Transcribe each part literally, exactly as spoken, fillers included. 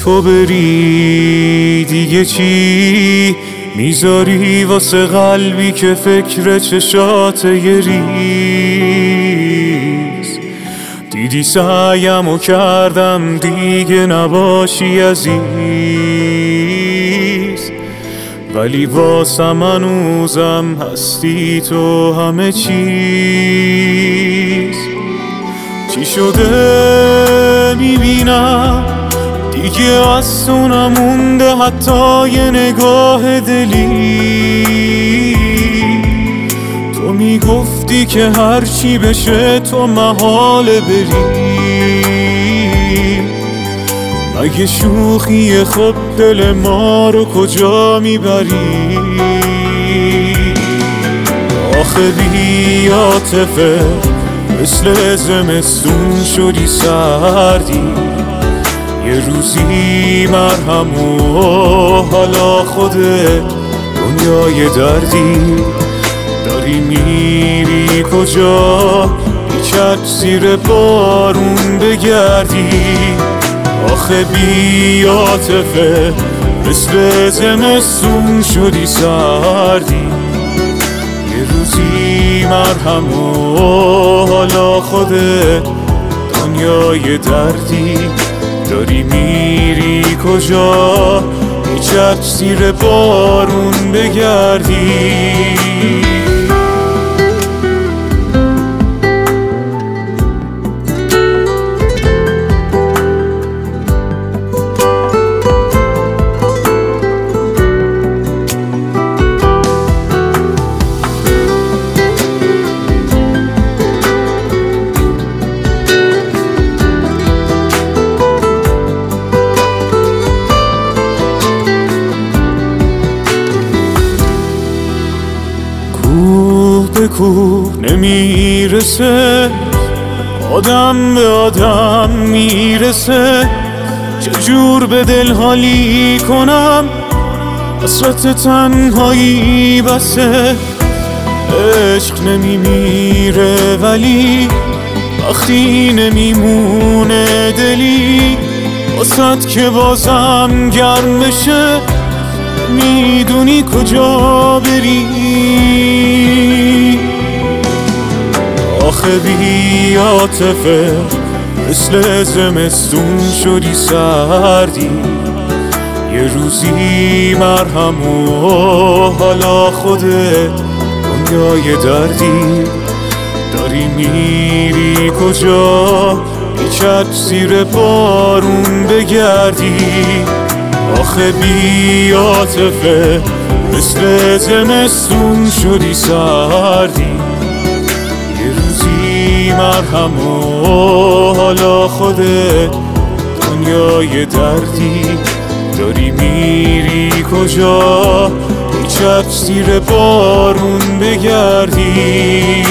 تو بری دیگه چی میذاری واسه قلبی که فکر چشات یه ریز؟ دیدی سعیمو کردم دیگه نباشی عزیز، ولی واسم هنوزم هستی تو همه چیز. چی شده میبینم دیگه از تو نمونده حتی یه نگاه دلی. تو میگفتی که هرچی بشه تو محاله بری، مگه شوخی خب دل ما رو کجا میبری؟ آخه بی عاطفه مثل زمستون شدی سردی، یه روزی مرهم و حالا خودت دنیای دردی. داری میری کجا بیچک زیر بارون بگردی؟ آخه بی عاطفه مثل زمستون شدی سردی، یه روزی مرهم و حالا خودت دنیای دردی. داری میری کجا بیچک زیر بارون بگردی؟ کوه نمیرسه، آدم به آدم میرسه. چجور به دل حالی کنم حسرت تنهایی بسه. عشق نمیمیره ولی وقتی نمیمونه دلی، واسد که بازم گرم بشه میدونی کجا بری؟ آخه بی عاطفه مثل زمستون شدی سردی، یه روزی مرهم و حالا خودت دنیای دردی. داری میری کجا بیچک زیر بارون بگردی؟ آخه بی عاطفه مثل زمستون شدی سردی، یه روزی مرهم و حالا خودت دنیای دردی. داری میری کجا بیچک زیر بارون بگردی؟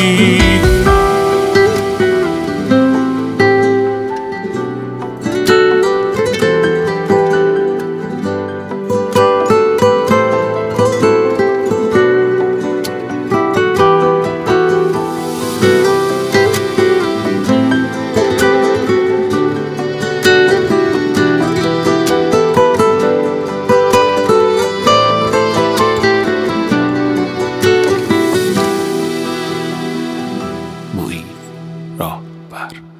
راه بر